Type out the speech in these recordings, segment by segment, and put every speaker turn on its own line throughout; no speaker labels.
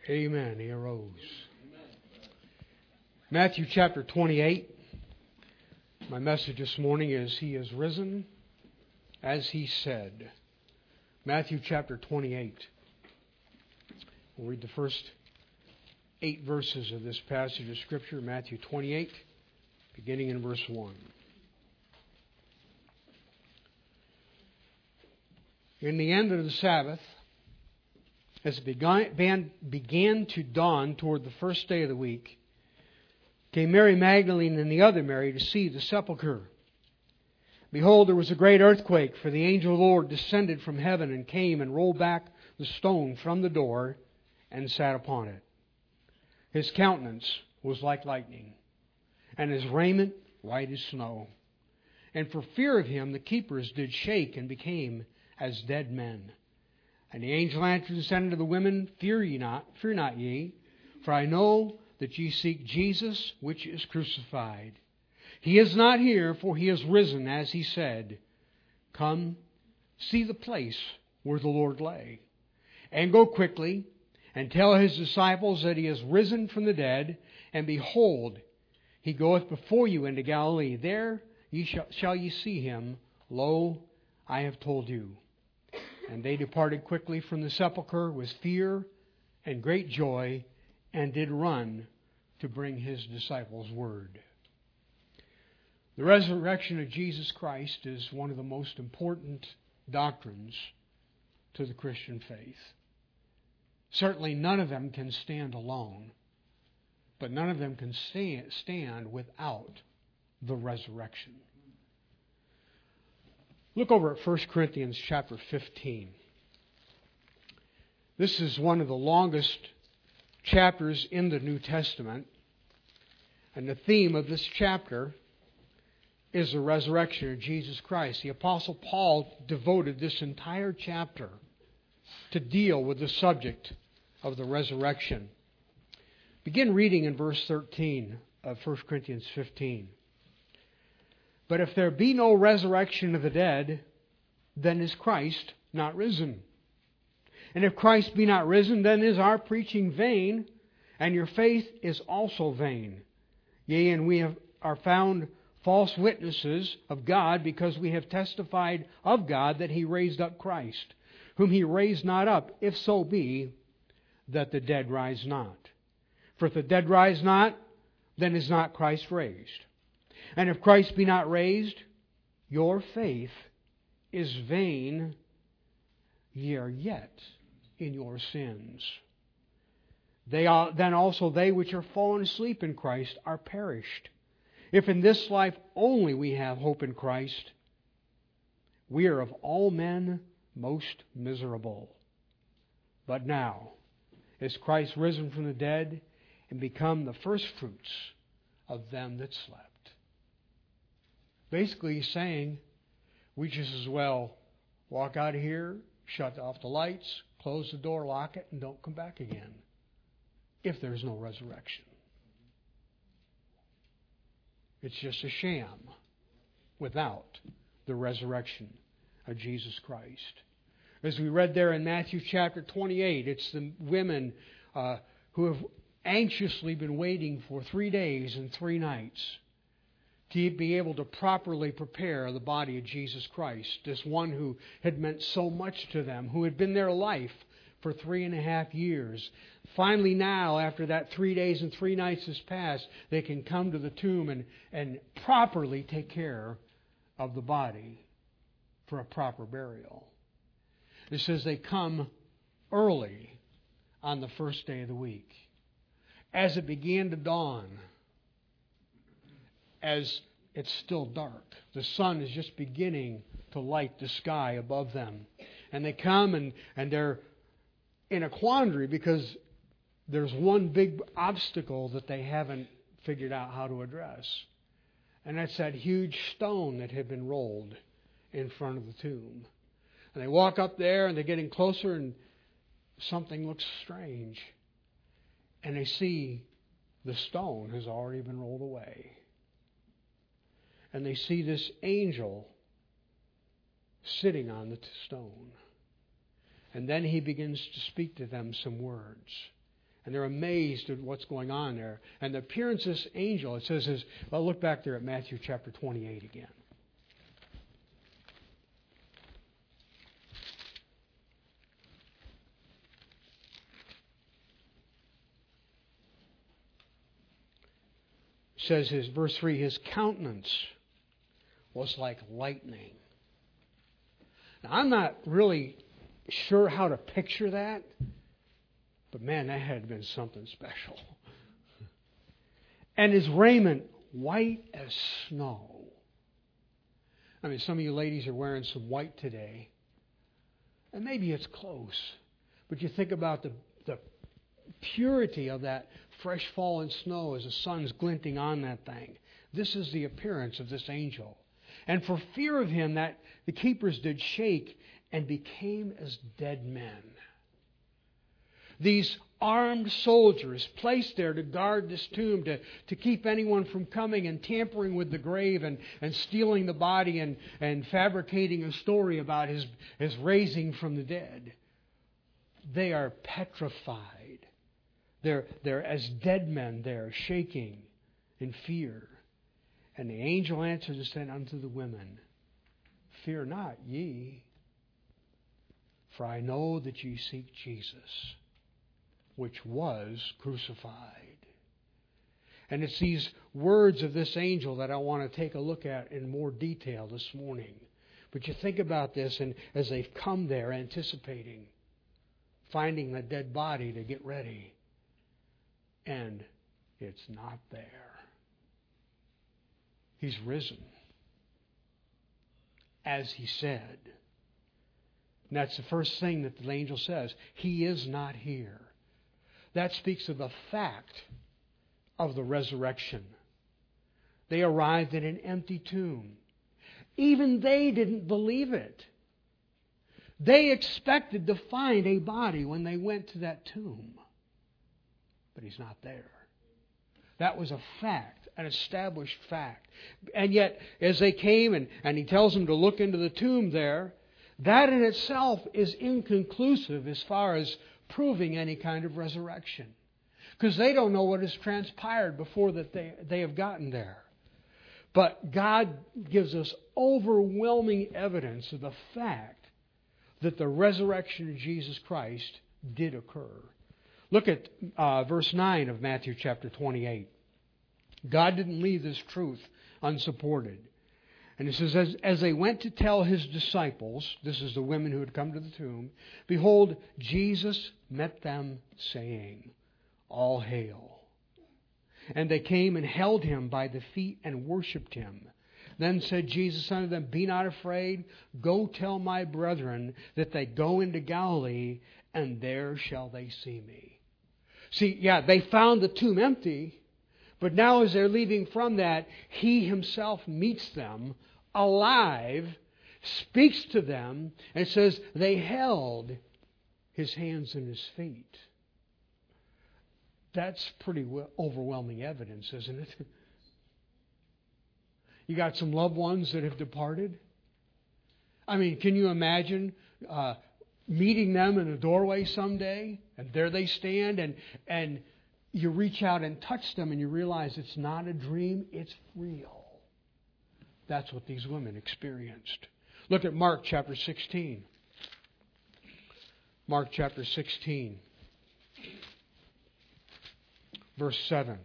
Amen. He arose. Matthew chapter 28. My message this morning is He is risen as He said. Matthew chapter 28. We'll read the first 8 verses of this passage of Scripture, Matthew 28, beginning in verse 1. In the end of the Sabbath, as it began to dawn toward the first day of the week, came Mary Magdalene and the other Mary to see the sepulchre. Behold, there was a great earthquake, for the angel of the Lord descended from heaven and came and rolled back the stone from the door and sat upon it. His countenance was like lightning, and his raiment white as snow. And for fear of him the keepers did shake and became as dead men. And the angel answered and said unto the women, Fear not ye, for I know that ye seek Jesus, which is crucified. He is not here, for he is risen, as he said. Come, see the place where the Lord lay. And go quickly, and tell his disciples that he is risen from the dead. And behold, he goeth before you into Galilee. There shall ye see him. Lo, I have told you. And they departed quickly from the sepulchre with fear and great joy, and did run to bring his disciples word. The resurrection of Jesus Christ is one of the most important doctrines to the Christian faith. Certainly none of them can stand alone, but none of them can stand without the resurrection. Look over at 1 Corinthians chapter 15. This is one of the longest chapters in the New Testament. And the theme of this chapter is the resurrection of Jesus Christ. The Apostle Paul devoted this entire chapter to deal with the subject of the resurrection. Begin reading in verse 13 of 1 Corinthians 15. But if there be no resurrection of the dead, then is Christ not risen. And if Christ be not risen, then is our preaching vain, and your faith is also vain. Yea, and we are found false witnesses of God, because we have testified of God that He raised up Christ, whom He raised not up, if so be that the dead rise not. For if the dead rise not, then is not Christ raised. And if Christ be not raised, your faith is vain, ye are yet in your sins. Then also they which are fallen asleep in Christ are perished. If in this life only we have hope in Christ, we are of all men most miserable. But now is Christ risen from the dead and become the firstfruits of them that slept. Basically, he's saying we just as well walk out of here, shut off the lights, close the door, lock it, and don't come back again if there's no resurrection. It's just a sham without the resurrection of Jesus Christ. As we read there in Matthew chapter 28, it's the women who have anxiously been waiting for 3 days and 3 nights to be able to properly prepare the body of Jesus Christ, this one who had meant so much to them, who had been their life for 3.5 years. Finally now, after that 3 days and 3 nights has passed, they can come to the tomb and properly take care of the body for a proper burial. It says they come early on the first day of the week. As it began to dawn, as it's still dark. The sun is just beginning to light the sky above them. And they come and they're in a quandary because there's one big obstacle that they haven't figured out how to address. And that's that huge stone that had been rolled in front of the tomb. And they walk up there and they're getting closer and something looks strange. And they see the stone has already been rolled away. And they see this angel sitting on the stone. And then he begins to speak to them some words. And they're amazed at what's going on there. And the appearance of this angel, it says, well, look back there at Matthew chapter 28 again. It says, verse 3, his countenance was like lightning. Now, I'm not really sure how to picture that. But man, that had been something special. And his raiment white as snow. I mean, some of you ladies are wearing some white today. And maybe it's close. But you think about the purity of that fresh fallen snow as the sun's glinting on that thing. This is the appearance of this angel. And for fear of him, that the keepers did shake and became as dead men. These armed soldiers placed there to guard this tomb, to keep anyone from coming and tampering with the grave and stealing the body and fabricating a story about his raising from the dead. They are petrified. They're as dead men there, shaking in fear. And the angel answered and said unto the women, fear not ye, for I know that ye seek Jesus, which was crucified. And it's these words of this angel that I want to take a look at in more detail this morning. But you think about this, and as they've come there anticipating finding the dead body to get ready, and it's not there. He's risen, as he said. And that's the first thing that the angel says. He is not here. That speaks of the fact of the resurrection. They arrived at an empty tomb. Even they didn't believe it. They expected to find a body when they went to that tomb. But he's not there. That was a fact, an established fact. And yet, as they came and he tells them to look into the tomb there, that in itself is inconclusive as far as proving any kind of resurrection. Because they don't know what has transpired before that they have gotten there. But God gives us overwhelming evidence of the fact that the resurrection of Jesus Christ did occur. Look at verse 9 of Matthew chapter 28. God didn't leave this truth unsupported. And it says, as they went to tell his disciples, this is the women who had come to the tomb, behold, Jesus met them, saying, all hail. And they came and held him by the feet and worshipped him. Then said Jesus unto them, be not afraid. Go tell my brethren that they go into Galilee, and there shall they see me. See, yeah, they found the tomb empty. But now as they're leaving from that, he himself meets them alive, speaks to them, and says they held his hands and his feet. That's pretty overwhelming evidence, isn't it? You got some loved ones that have departed. I mean, can you imagine meeting them in a doorway someday, and there they stand, and you reach out and touch them and you realize it's not a dream, it's real. That's what these women experienced. Look at Mark chapter 16. Mark chapter 16, verse 7.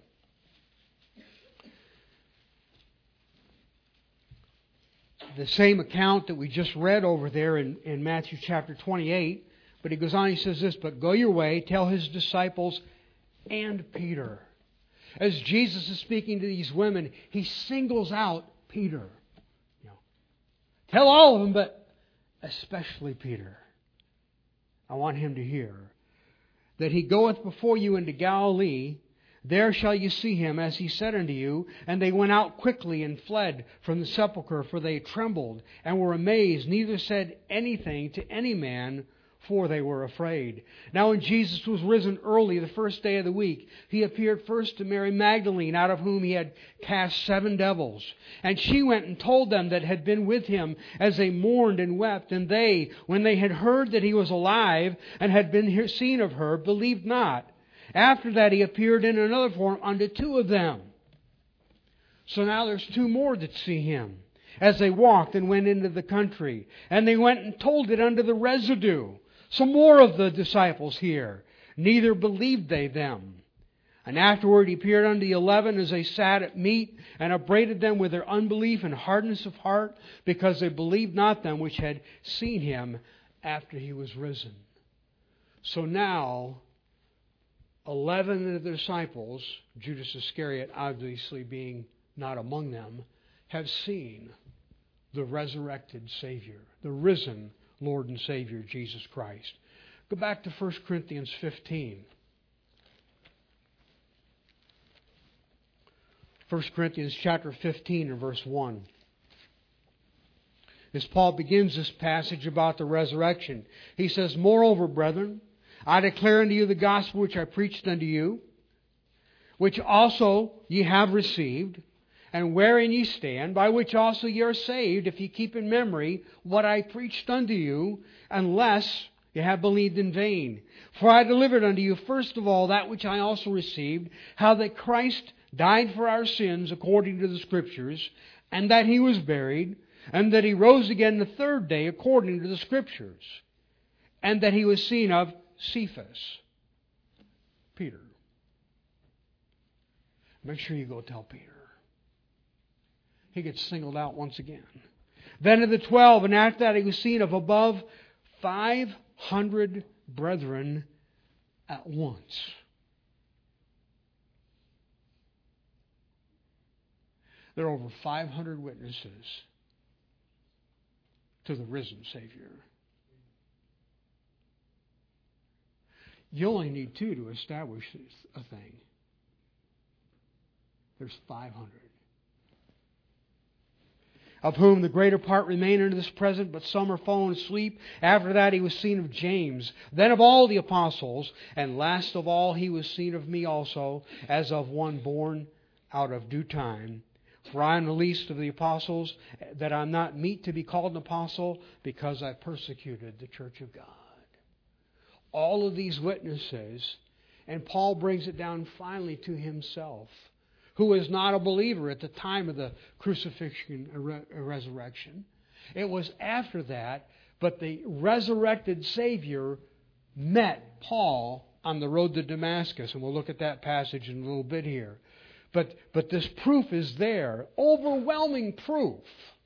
The same account that we just read over there in Matthew chapter 28. But he goes on, he says this, but go your way, tell his disciples and Peter. As Jesus is speaking to these women, he singles out Peter. Tell all of them, but especially Peter. I want him to hear that he goeth before you into Galilee. There shall you see him, as he said unto you. And they went out quickly and fled from the sepulchre, for they trembled and were amazed, neither said anything to any man, for they were afraid. Now when Jesus was risen early the first day of the week, he appeared first to Mary Magdalene, out of whom he had cast 7 devils. And she went and told them that had been with him, as they mourned and wept. And they, when they had heard that he was alive and had been seen of her, believed not. After that he appeared in another form unto two of them. So now there's two more that see him, as they walked and went into the country. And they went and told it unto the residue. Some more of the disciples here. Neither believed they them. And afterward he appeared unto the 11 as they sat at meat, and upbraided them with their unbelief and hardness of heart, because they believed not them which had seen him after he was risen. So now 11 of the disciples, Judas Iscariot obviously being not among them, have seen the resurrected Savior, the risen Lord and Savior, Jesus Christ. Go back to 1 Corinthians 15. 1 Corinthians chapter 15 and verse 1. As Paul begins this passage about the resurrection, he says, Moreover, brethren, I declare unto you the gospel which I preached unto you, which also ye have received, and wherein ye stand, by which also ye are saved, if ye keep in memory what I preached unto you, unless ye have believed in vain. For I delivered unto you first of all that which I also received, how that Christ died for our sins according to the Scriptures, and that He was buried, and that He rose again the third day according to the Scriptures, and that He was seen of Cephas, Peter. Make sure you go tell Peter. He gets singled out once again. Then of the 12, and after that He was seen of above 500 brethren at once. There are over 500 witnesses to the risen Savior. You only need 2 to establish a thing. There's 500. Of whom the greater part remain unto this present, but some are fallen asleep. After that He was seen of James, then of all the apostles, and last of all He was seen of me also, as of one born out of due time. For I am the least of the apostles, that I am not meet to be called an apostle, because I persecuted the church of God. All of these witnesses, and Paul brings it down finally to himself, who was not a believer at the time of the crucifixion and resurrection. It was after that, but the resurrected Savior met Paul on the road to Damascus, and we'll look at that passage in a little bit here. But this proof is there, overwhelming proof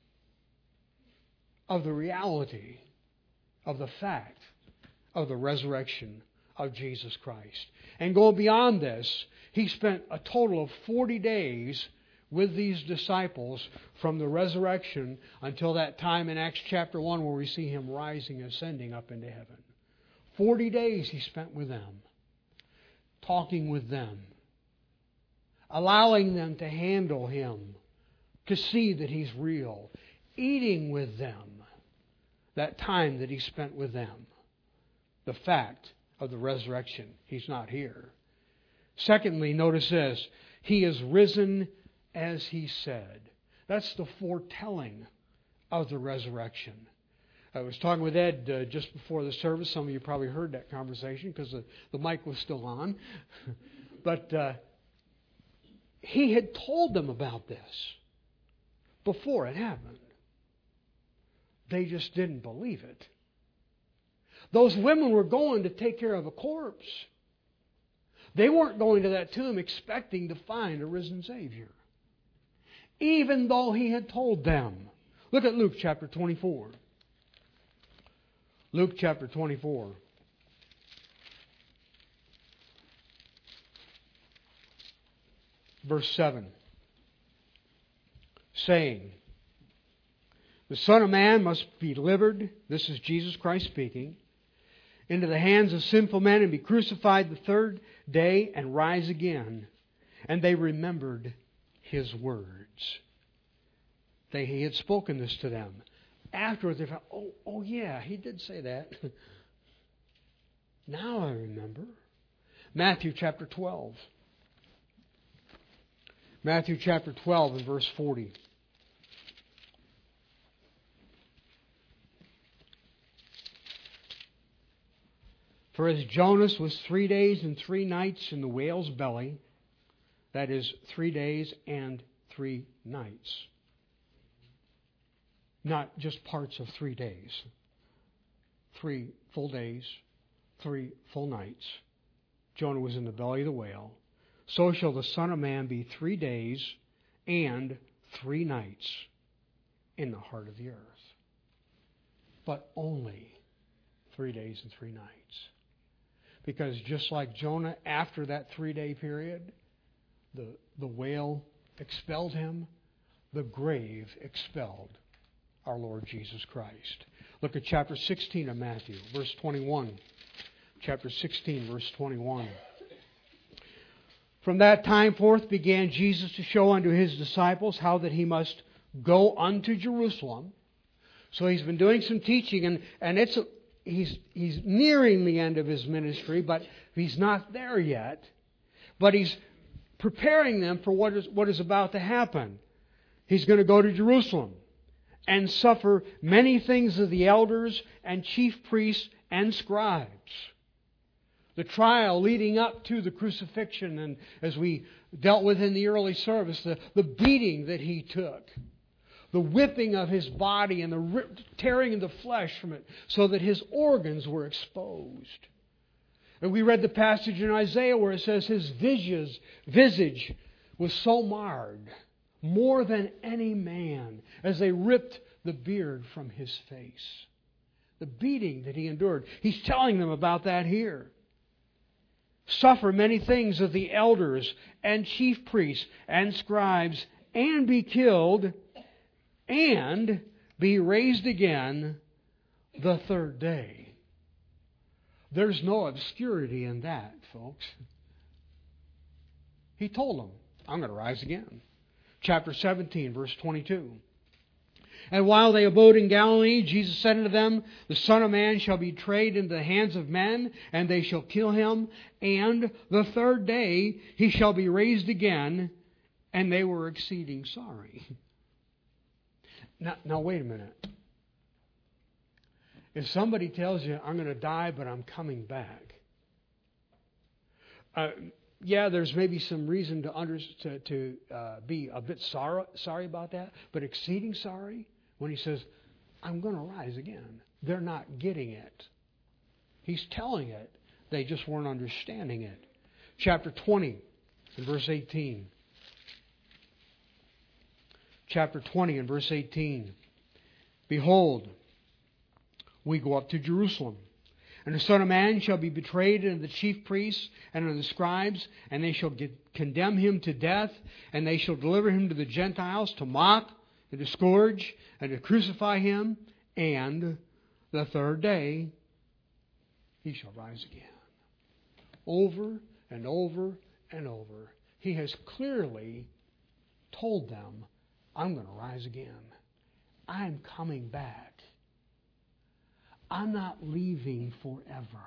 of the reality of the fact of the resurrection of Jesus Christ. And go beyond this, He spent a total of 40 days with these disciples from the resurrection until that time in Acts chapter 1 where we see Him rising, ascending up into heaven. 40 days He spent with them, talking with them, allowing them to handle Him, to see that He's real, eating with them, that time that He spent with them. The fact of the resurrection. He's not here. Secondly, notice this. He is risen as He said. That's the foretelling of the resurrection. I was talking with Ed just before the service. Some of you probably heard that conversation because the mic was still on. But He had told them about this before it happened. They just didn't believe it. Those women were going to take care of a corpse. They weren't going to that tomb expecting to find a risen Savior, even though He had told them. Look at Luke chapter 24. Luke chapter 24. Verse 7. Saying, the Son of Man must be delivered, this is Jesus Christ speaking, into the hands of sinful men and be crucified the third day and rise again. And they remembered His words. He had spoken this to them. Afterwards they found, oh yeah, He did say that. Now I remember. Matthew chapter 12. Matthew chapter 12 and verse 40. For as Jonas was 3 days and 3 nights in the whale's belly, that is 3 days and 3 nights. Not just parts of 3 days. 3 full days, 3 full nights. Jonah was in the belly of the whale. So shall the Son of Man be 3 days and 3 nights in the heart of the earth. But only 3 days and 3 nights. Because just like Jonah, after that 3-day period, the whale expelled him, the grave expelled our Lord Jesus Christ. Look at chapter 16 of Matthew, verse 21. Chapter 16, verse 21. From that time forth began Jesus to show unto his disciples how that he must go unto Jerusalem. So he's been doing some teaching, and he's nearing the end of his ministry, but he's not there yet. But he's preparing them for what is about to happen. He's going to go to Jerusalem and suffer many things of the elders and chief priests and scribes. The trial leading up to the crucifixion, and as we dealt with in the early service, the beating that he took, the whipping of his body and the tearing of the flesh from it so that his organs were exposed. And we read the passage in Isaiah where it says his visage was so marred, more than any man, as they ripped the beard from his face. The beating that he endured. He's telling them about that here. Suffer many things of the elders and chief priests and scribes, and be killed, and be raised again the 3rd day. There's no obscurity in that, folks. He told them, I'm going to rise again. Chapter 17, verse 22. And while they abode in Galilee, Jesus said unto them, the Son of Man shall be betrayed into the hands of men, and they shall kill him, and the 3rd day he shall be raised again. And they were exceeding sorry. Now wait a minute. If somebody tells you, I'm going to die, but I'm coming back, there's maybe some reason to be a bit sorry about that, but exceeding sorry when he says, I'm going to rise again. They're not getting it. He's telling it. They just weren't understanding it. Chapter 20 and verse 18. Chapter 20 and verse 18. Behold, we go up to Jerusalem, and the Son of Man shall be betrayed unto the chief priests and unto the scribes, and they shall condemn him to death, and they shall deliver him to the Gentiles to mock and to scourge and to crucify him, and the 3rd day he shall rise again. Over and over and over, he has clearly told them, I'm going to rise again. I'm coming back. I'm not leaving forever.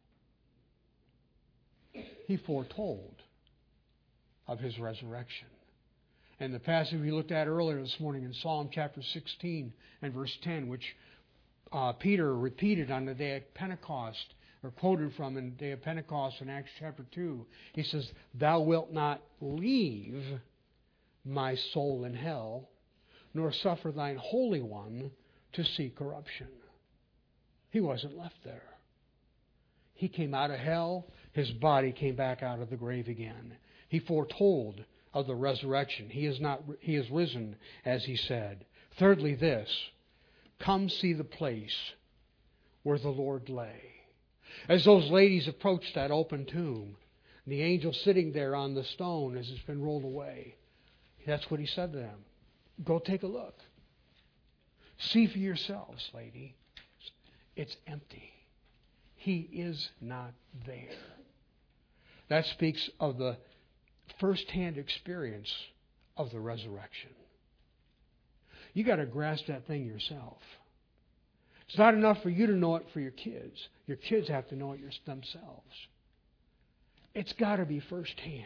He foretold of his resurrection. And the passage we looked at earlier this morning in Psalm chapter 16 and verse 10, which Peter repeated on the day of Pentecost, or quoted from in the day of Pentecost in Acts chapter 2. He says, Thou wilt not leave my soul in hell, nor suffer thine Holy One to see corruption. He wasn't left there. He came out of hell. His body came back out of the grave again. He foretold of the resurrection. He is risen, as he said. Thirdly, this, come see the place where the Lord lay. As those ladies approached that open tomb, the angel sitting there on the stone as it's been rolled away, that's what he said to them. Go take a look. See for yourselves, lady. It's empty. He is not there. That speaks of the first-hand experience of the resurrection. You got to grasp that thing yourself. It's not enough for you to know it for your kids. Your kids have to know it themselves. It's got to be first-hand.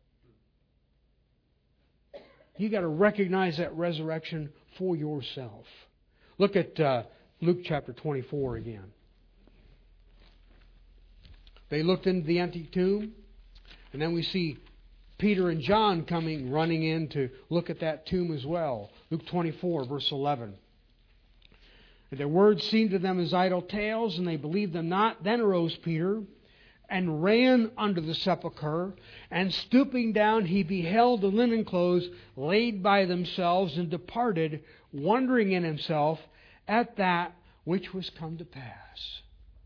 You got to recognize that resurrection for yourself. Look at Luke chapter 24 again. They looked into the empty tomb, and then we see Peter and John running in to look at that tomb as well. Luke 24, verse 11. And their words seemed to them as idle tales, and they believed them not. Then arose Peter and ran unto the sepulchre, and stooping down, he beheld the linen clothes laid by themselves, and departed, wondering in himself at that which was come to pass.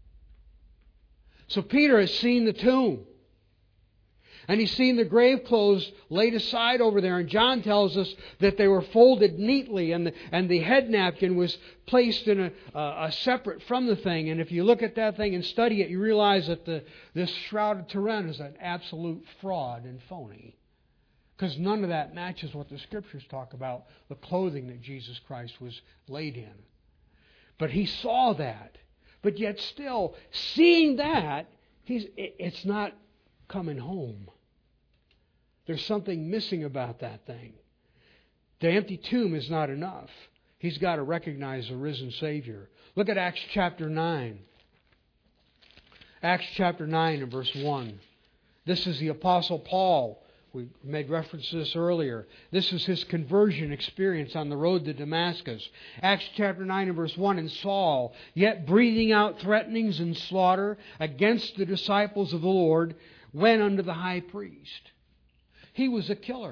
So Peter has seen the tomb. And he's seen the grave clothes laid aside over there. And John tells us that they were folded neatly, and the head napkin was placed in a separate from the thing. And if you look at that thing and study it, you realize that this Shroud of Turin is an absolute fraud and phony. Because none of that matches what the Scriptures talk about, the clothing that Jesus Christ was laid in. But he saw that. But yet still, seeing that, it's not coming home. There's something missing about that thing. The empty tomb is not enough. He's got to recognize the risen Savior. Look at Acts chapter 9. Acts chapter 9 and verse 1. This is the Apostle Paul. We made reference to this earlier. This is his conversion experience on the road to Damascus. Acts chapter 9 and verse 1. And Saul, yet breathing out threatenings and slaughter against the disciples of the Lord, went unto the high priest. He was a killer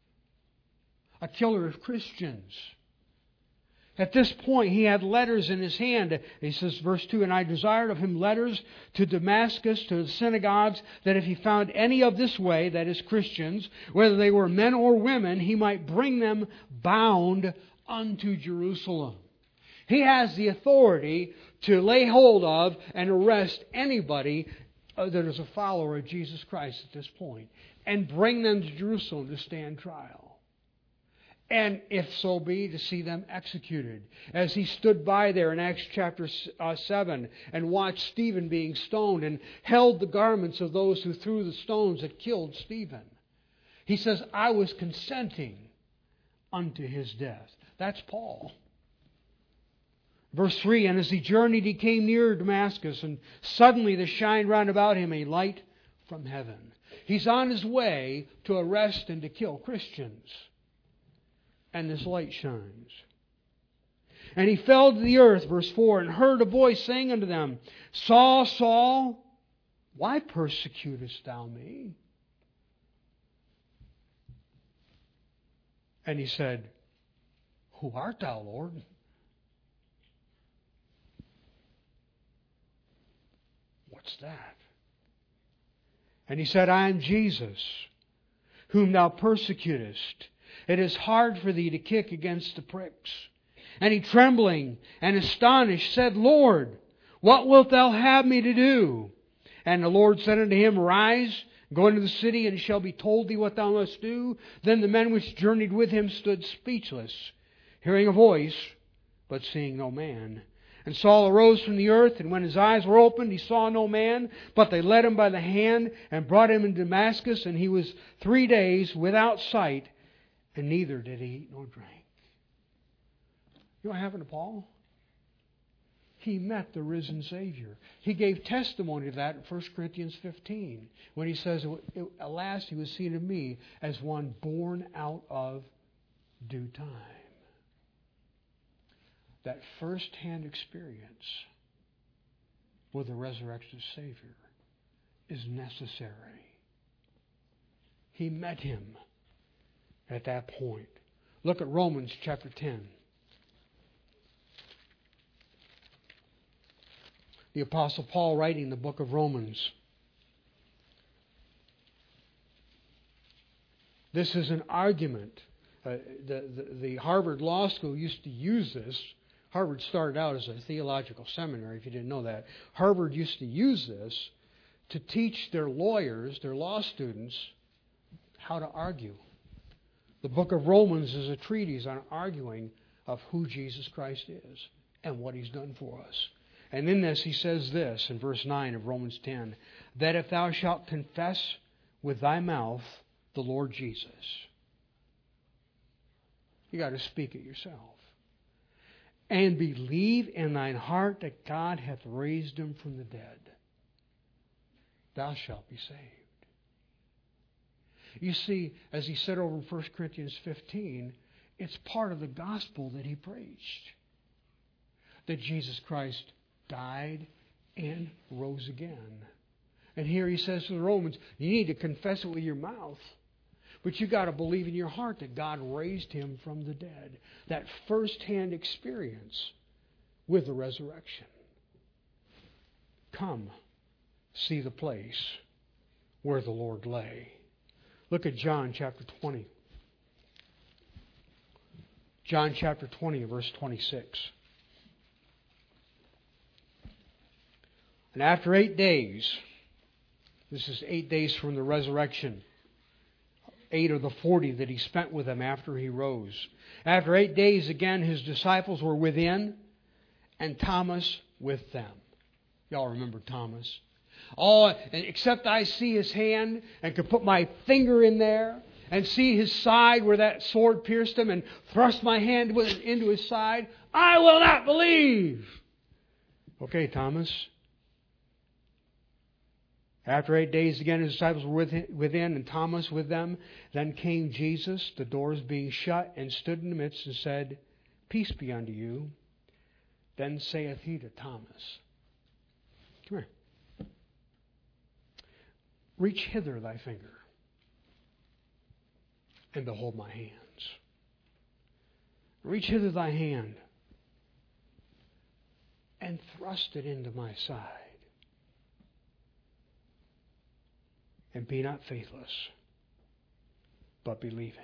of Christians. At this point, he had letters in his hand. He says, verse 2, and I desired of him letters to Damascus, to the synagogues, that if he found any of this way, that is Christians, whether they were men or women, he might bring them bound unto Jerusalem. He has the authority to lay hold of and arrest anybody that is a follower of Jesus Christ at this point, and bring them to Jerusalem to stand trial. And if so be, to see them executed. As he stood by there in Acts chapter 7 and watched Stephen being stoned and held the garments of those who threw the stones that killed Stephen. He says, I was consenting unto his death. That's Paul. Verse 3, and as he journeyed, he came near Damascus, and suddenly there shined round about him a light from heaven. He's on his way to arrest and to kill Christians. And this light shines. And he fell to the earth, verse 4, and heard a voice saying unto them, Saul, Saul, why persecutest thou me? And he said, Who art thou, Lord? What's that? And he said, I am Jesus, whom thou persecutest. It is hard for thee to kick against the pricks. And he, trembling and astonished, said, Lord, what wilt thou have me to do? And the Lord said unto him, Rise, go into the city, and it shall be told thee what thou must do. Then the men which journeyed with him stood speechless, hearing a voice, but seeing no man. And Saul arose from the earth, and when his eyes were opened, he saw no man, but they led him by the hand and brought him into Damascus, and he was 3 days without sight, and neither did he eat nor drink. You know what happened to Paul? He met the risen Savior. He gave testimony to that in 1 Corinthians 15, when he says, At last he was seen of me as one born out of due time. That first-hand experience with the resurrected Savior is necessary. He met him at that point. Look at Romans chapter 10. The Apostle Paul writing the book of Romans. This is an argument. The Harvard Law School used to use this. Harvard started out as a theological seminary, if you didn't know that. Harvard used to use this to teach their lawyers, their law students, how to argue. The book of Romans is a treatise on arguing of who Jesus Christ is and what He's done for us. And in this, he says this in verse 9 of Romans 10, that if thou shalt confess with thy mouth the Lord Jesus, you got to speak it yourself, and believe in thine heart that God hath raised him from the dead, thou shalt be saved. You see, as he said over in 1 Corinthians 15, it's part of the gospel that he preached. That Jesus Christ died and rose again. And here he says to the Romans, you need to confess it with your mouth. But you got to believe in your heart that God raised him from the dead. That first-hand experience with the resurrection. Come, see the place where the Lord lay. Look at John chapter 20. John chapter 20, verse 26. And after 8 days, this is 8 days from the resurrection, 8 of the 40 that he spent with them after he rose. After 8 days, again, his disciples were within, and Thomas with them. Y'all remember Thomas? Oh, except I see his hand and could put my finger in there and see his side where that sword pierced him and thrust my hand into his side, I will not believe. Okay, Thomas. After 8 days, again, his disciples were within and Thomas with them. Then came Jesus, the doors being shut, and stood in the midst and said, Peace be unto you. Then saith he to Thomas, Come here. Reach hither thy finger, and behold my hands. Reach hither thy hand, and thrust it into my side. And be not faithless, but believing.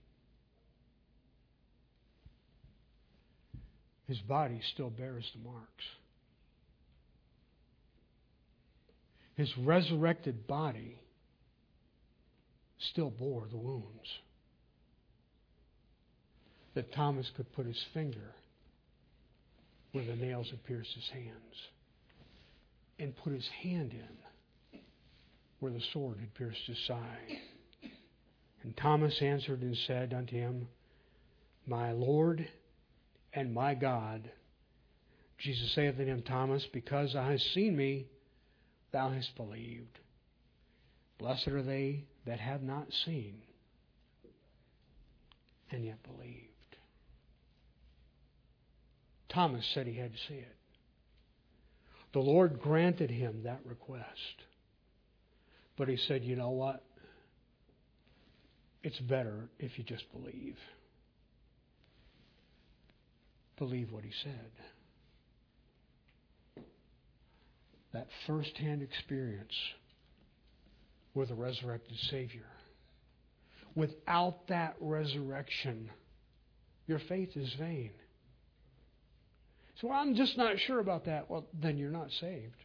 His body still bears the marks. His resurrected body still bore the wounds. That Thomas could put his finger where the nails had pierced his hands and put his hand in where the sword had pierced his side. And Thomas answered and said unto him, My Lord and my God. Jesus saith unto him, Thomas, because thou hast seen me, thou hast believed. Blessed are they that have not seen and yet believed. Thomas said he had to see it. The Lord granted him that request. But he said, you know what? It's better if you just believe. Believe what he said. That first-hand experience with a resurrected Savior. Without that resurrection, your faith is vain. So I'm just not sure about that. Well, then you're not saved.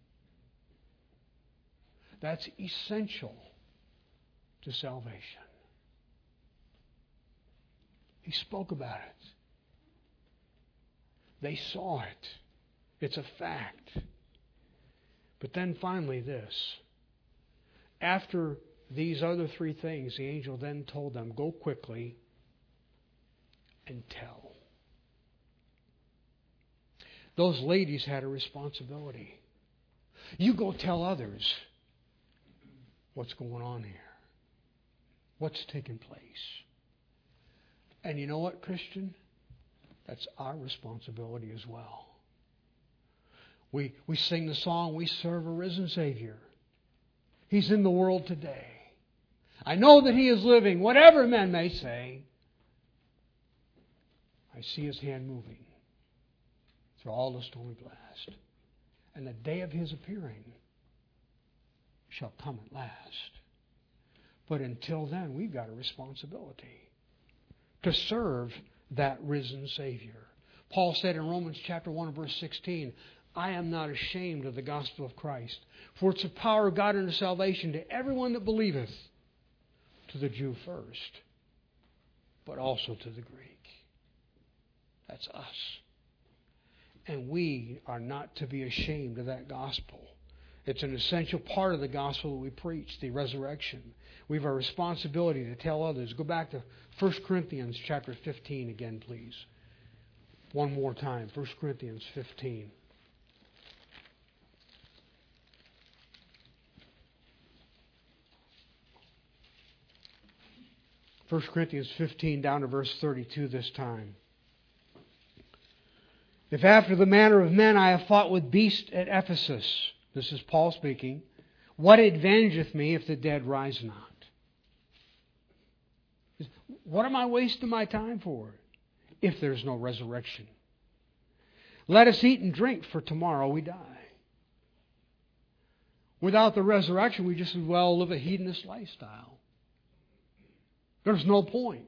That's essential to salvation. He spoke about it. They saw it. It's a fact. But then finally this. After these other three things, the angel then told them, go quickly and tell. Those ladies had a responsibility. You go tell others what's going on here. What's taking place. And you know what, Christian? That's our responsibility as well. We sing the song, we serve a risen Savior. He's in the world today. I know that He is living, whatever men may say. I see His hand moving through all the stormy blast. And the day of His appearing shall come at last. But until then, we've got a responsibility to serve that risen Savior. Paul said in Romans chapter 1 verse 16, I am not ashamed of the gospel of Christ, for it's the power of God unto salvation to everyone that believeth, to the Jew first, but also to the Greek. That's us. And we are not to be ashamed of that gospel. It's an essential part of the gospel that we preach, the resurrection. We have a responsibility to tell others. Go back to 1 Corinthians chapter 15 again, please. One more time, 1 Corinthians 15. 1 Corinthians 15 down to verse 32 this time. If after the manner of men I have fought with beasts at Ephesus, this is Paul speaking, what advantageth me if the dead rise not? What am I wasting my time for if there's no resurrection? Let us eat and drink, for tomorrow we die. Without the resurrection, we just as well live a hedonist lifestyle. There's no point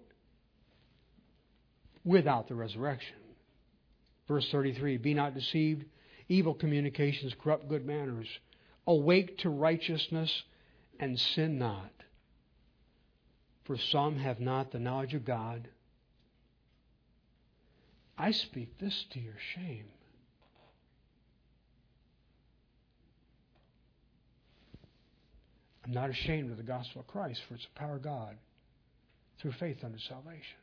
without the resurrection. Verse 33, be not deceived. Evil communications corrupt good manners. Awake to righteousness and sin not. For some have not the knowledge of God. I speak this to your shame. I'm not ashamed of the gospel of Christ, for it's the power of God through faith unto salvation.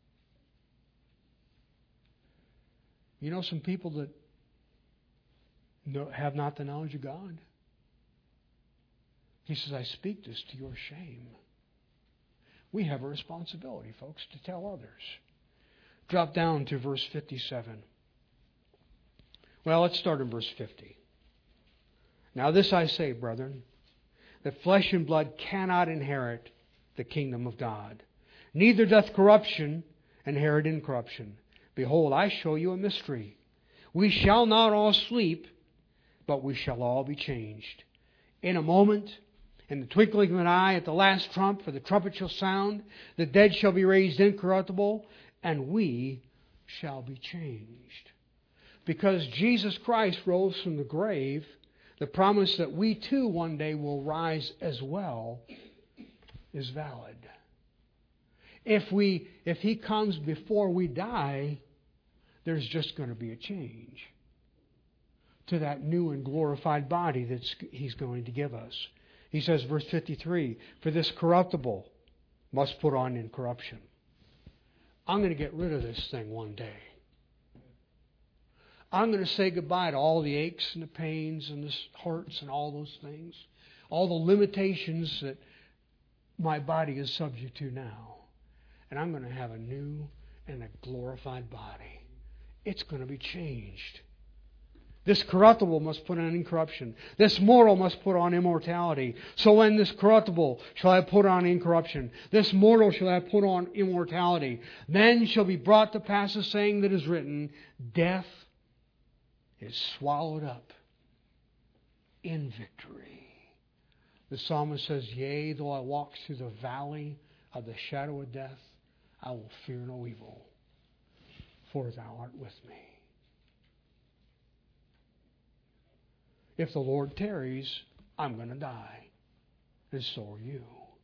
You know some people that have not the knowledge of God? He says, I speak this to your shame. We have a responsibility, folks, to tell others. Drop down to verse 57. Well, let's start in verse 50. Now this I say, brethren, that flesh and blood cannot inherit the kingdom of God. Neither doth corruption inherit incorruption. Behold, I show you a mystery. We shall not all sleep, but we shall all be changed. In a moment, in the twinkling of an eye, at the last trump, for the trumpet shall sound, the dead shall be raised incorruptible, and we shall be changed. Because Jesus Christ rose from the grave, the promise that we too one day will rise as well is valid. If He comes before we die, there's just going to be a change to that new and glorified body that He's going to give us. He says, verse 53, for this corruptible must put on incorruption. I'm going to get rid of this thing one day. I'm going to say goodbye to all the aches and the pains and the hurts and all those things, all the limitations that my body is subject to now. And I'm going to have a new and a glorified body. It's going to be changed. This corruptible must put on incorruption. This mortal must put on immortality. So when this corruptible shall have put on incorruption, this mortal shall have put on immortality, then shall be brought to pass the saying that is written, death is swallowed up in victory. The psalmist says, yea, though I walk through the valley of the shadow of death, I will fear no evil, for thou art with me. If the Lord tarries, I'm going to die. And so are you.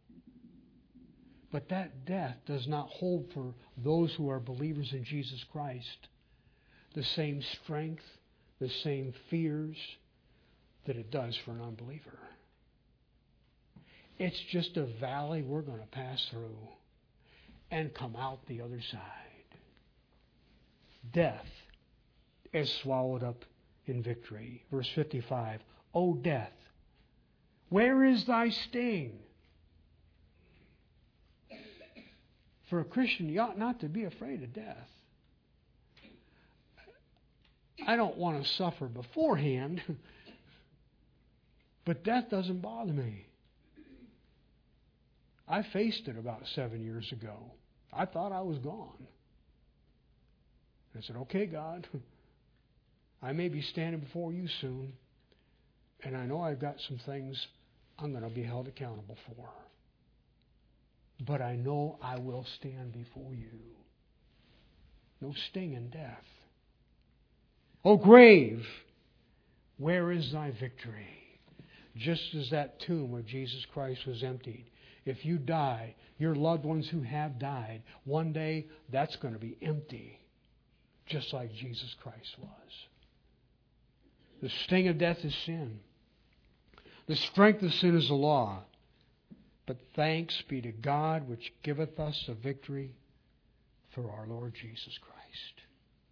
But that death does not hold for those who are believers in Jesus Christ the same strength, the same fears that it does for an unbeliever. It's just a valley we're going to pass through and come out the other side. Death is swallowed up in victory. Verse 55, O death, where is thy sting? For a Christian, you ought not to be afraid of death. I don't want to suffer beforehand, but death doesn't bother me. I faced it about 7 years ago. I thought I was gone. I said, okay, God, I may be standing before you soon, and I know I've got some things I'm going to be held accountable for. But I know I will stand before you. No sting in death. O grave, where is thy victory? Just as that tomb of Jesus Christ was emptied. If you die, your loved ones who have died, one day that's going to be empty, just like Jesus Christ was. The sting of death is sin. The strength of sin is the law. But thanks be to God which giveth us the victory through our Lord Jesus Christ.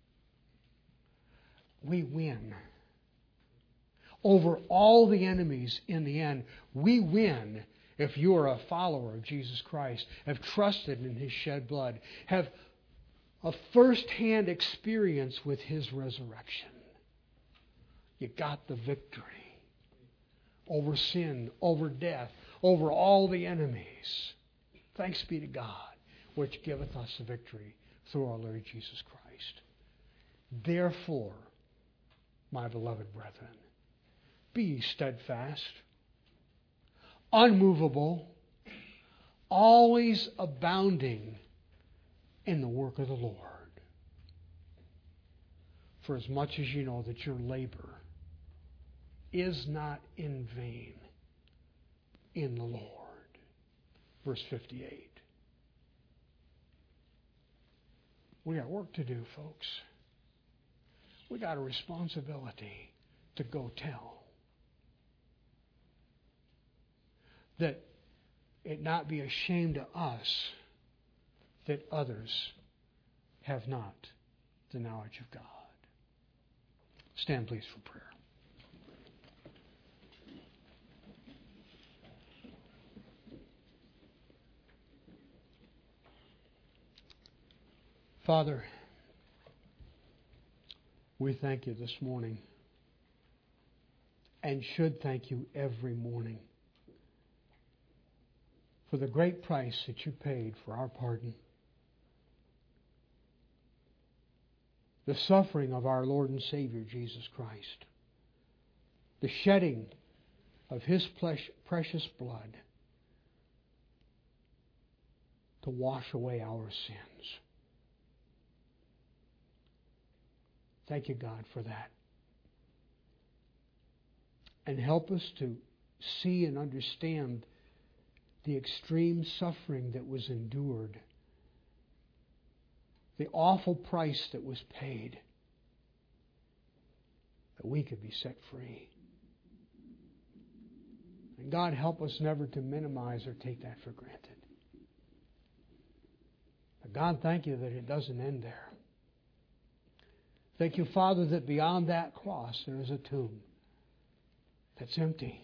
We win. Over all the enemies in the end, we win if you are a follower of Jesus Christ, have trusted in His shed blood, have a first-hand experience with His resurrection, you got the victory over sin, over death, over all the enemies. Thanks be to God, which giveth us the victory through our Lord Jesus Christ. Therefore, my beloved brethren, be ye steadfast, unmovable, always abounding in the work of the Lord. For as much as you know that your labor is not in vain in the Lord. Verse 58. We got work to do, folks. We got a responsibility to go tell. That it not be a shame to us that others have not the knowledge of God. Stand please for prayer. Father, we thank you this morning and should thank you every morning for the great price that you paid for our pardon. The suffering of our Lord and Savior, Jesus Christ. The shedding of His precious blood to wash away our sins. Thank you, God, for that. And help us to see and understand the extreme suffering that was endured, the awful price that was paid, that we could be set free. And God, help us never to minimize or take that for granted. But God, thank you that it doesn't end there. Thank you, Father, that beyond that cross there is a tomb that's empty.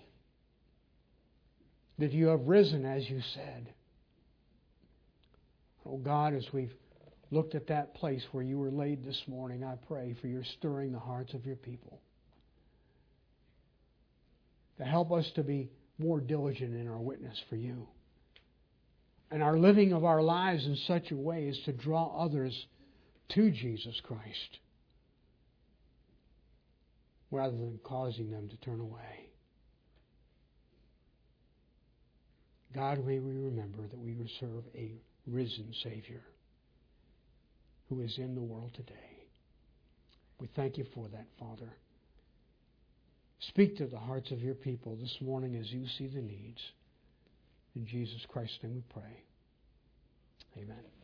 That you have risen as you said. Oh God, as we've looked at that place where you were laid this morning, I pray for your stirring the hearts of your people. To help us to be more diligent in our witness for you. And our living of our lives in such a way as to draw others to Jesus Christ, rather than causing them to turn away. God, may we remember that we serve a risen Savior who is in the world today. We thank you for that, Father. Speak to the hearts of your people this morning as you see the needs. In Jesus Christ's name we pray. Amen.